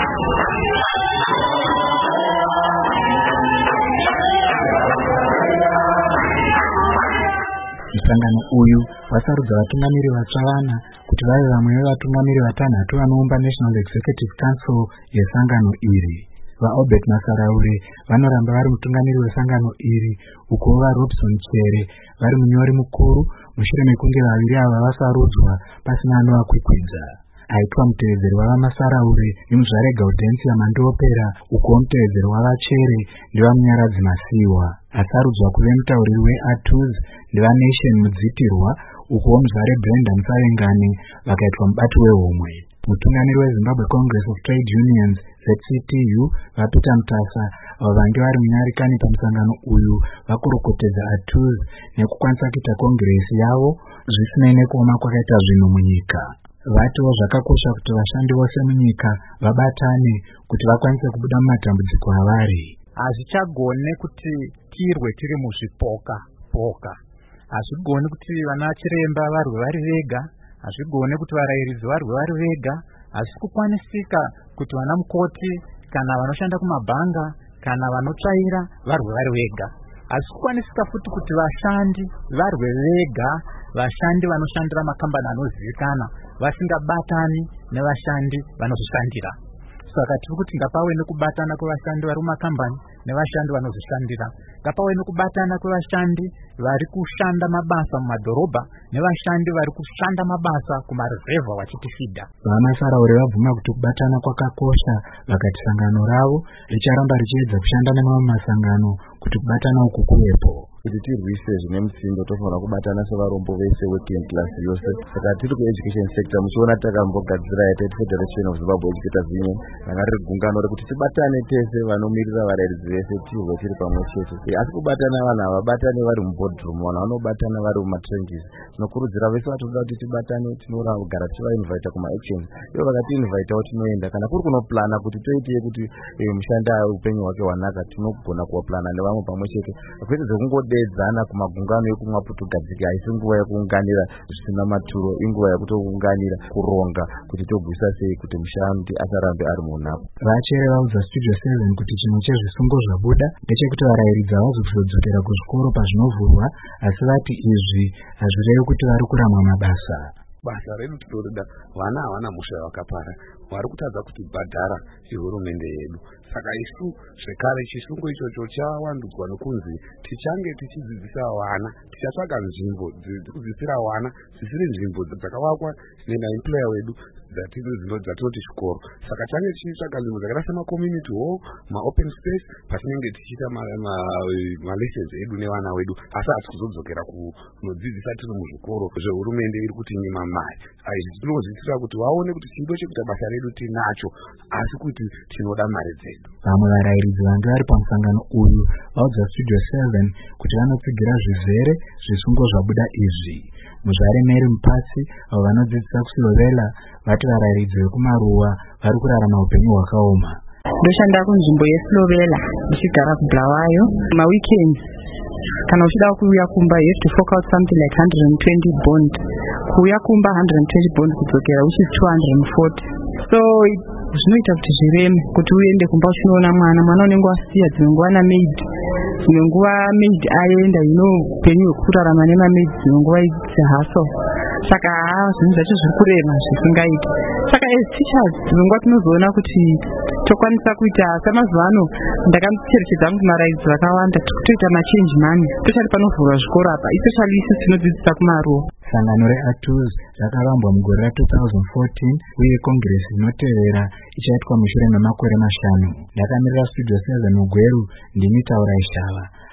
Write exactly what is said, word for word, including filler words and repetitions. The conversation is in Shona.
Musangano uyu wasarudza vatungamiri vatsva vana kuti vave vamwe vevatungamiri vatanhatu vanoumba National Executive Council yesangano iri. VaObert Masaraure vanoramba vari mutungamiri wesangano iri, uko vaRobson Chere vari munyori mukuru, mushure mekunge vaviri ava vasarudzwa pasina anovakwikwidza. Aitwa mutevedzeri wavaMasaraure nemuzvare Gaudensia Mandopera, uko mutevedzeri wavaChere ndevaMunyaradzi Masiwa. Asarudzwa kuve mutauriri weATUZ ndevaNation Mudzitirwa, uko muzvare Brenda Musavengane vakaitwa mubati wehomwe. Mutungamiri weZimbabwe Congress of Trade Unions Z C T U vaPeter Mutasa avo vange vari munyarikani pamusangano uyu vakurukotedza ATUZ nekukwanisa kuita kongresi yavo zvisinei nekuoma kwakaita zvinhu munyika. Vatiwo zvakakosha kuti vashandi vose munyika vabatane kuti vakwanise kubuda mumatambudziko avari. Hazvichagone kuti tirwe tiri muzvipoka poka. Hazvigone kuti vana chiremba varwe vari vega, hazvigone kuti varairidzi varwe vari vega, hazvisi kukwanisika kuti vana mukoti kana vanoshanda kumabhanga kana vanotsvaira varwe vari vega. Hazvisi kukwanisika futi kuti vashandi varwe vega, vashandi vanoshandira makambani anozivikana vasingabatani nevashandi vanozvishandira. Saka tiri kuti ngapave nekubatana kwevashandi vari mumakambani nevashandi vanozvishandira. Ngapave nekubatana kwevashandi vari kushanda mabasa mumadhorobha nevashandi vari kushanda mabasa kumaruzevha vachitifidha. VaMasaraure vabvuma kuti kubatana kwakakosha, vakati sangano ravo richaramba richiedza kushanda nemamwe masangano kuti kubatana uku kuvepo. Kuti tirwise zvine mutsindo tofanira kubatana sevarombo vese working class yose. Saka tiri kueducation sector muchiona takambogadzira United Federation of Zimbabwe Educators Union, ranga riri gungano rekuti tibatane tese vanomirira varairidzi vese tirwe tiri pamwe chete. Asi kubatana vanhu havabatani vari muboardroom, vanhu vanobatana vari mumatrenches. Tinokurudzira vese vatoda kuti tibatane, tinoramba kugara tichivainvita kuma-actions. Ivo vakatiinvitawo tinoenda. Kana kuri kunoplana kuti toitei kuti mushanda upenyu hwake hwanaka, tinogona kuwaplana nevamwe pamwe chete. Kwete dzekungodedzana kumagungano ekumwa putugadzike, haisi nguva yekuunganira zvisina maturo, inguva yekutounganira kuronga kuti togwisa sei kuti mushandi asarambe ari munhapo. VaChere vaudza Studio seven kuti chimwe chezvisungo zvabuda ndechekuti varairidzi havazi kuzodzokera kuzvikoro pazvinovhurwa, asi vati izvi hazvirevi kuti vari kuramwa mabasa. Basa redu tinorida, vana havana musha wakapara, vari kutadza kuti bhadhara ihurumende yedu. Saka isu zvekare chisungo ichocho chawandudzwa nokunzi tichange tichidzidzisa vana, tichatsvaga nzvimbo dzekudzidzisira vana dzisiri nzvimbo dzakavakwa nenaemployer wedu dzatinoti zvikoro. Saka change tichitsvaga nzvimbo dzakaita sema-community hall, ma-open space, patinenge tichiita ma-lessons edu nevana wedu, asi hatisi kuzodzokera kunodzidzisa tiri muzvikoro zvehurumende iri kutinyima mari. Izvi tinozivisira kuti vaone kuti chido chekuita basa redu tinacho, asi kuti tinoda mari dzedu. Vamwe varairidzi vange vari pamusangano uyu vaudza Studio seven kuti vanotsigira zvizere zvisungo zvabuda izvi. Muzvare Mary Mupatsi avo vanodzidzisa kuSlovela vati varairidzi vekumaruwa vari kurarama upenyu hwakaoma. Ndoshanda kunzvimbo yeSlovela ndichigara kuBulawayo. Ma-weekends kana uchida kuuya kumba you have to fork out something like one hundred twenty bond. Kuuya kumba one hundred twenty bond kudzokera which is two hundred forty. So zvinoita kuti zvireme kuti uende kumba uchinoona mwana mwana unenge wasiya, dzimwe nguva namaid, dzimwe nguva maid aenda, you know upenyu hwekurarama nemamaid dzimwe nguva idzi. Saka zvinhu zvacho zviri kurema zvisingaiti. Saka as teachers dzimwe nguva tinozoona kuti tokwanisa kuita samazuva ano ndakamucherechedza kuti marairidzi vakawanda toita machange mani especially panovhurwa zvikoro apa, especially isi tinodzidzisa kumaruwa. Sangano reATUZ rakavambwa mugore ra two thousand fourteen uye kongresi inotevera ichaitwa mushure memakore mashanu. Ndakamirira Studio seven Ugweru, ndini Taura Ishava.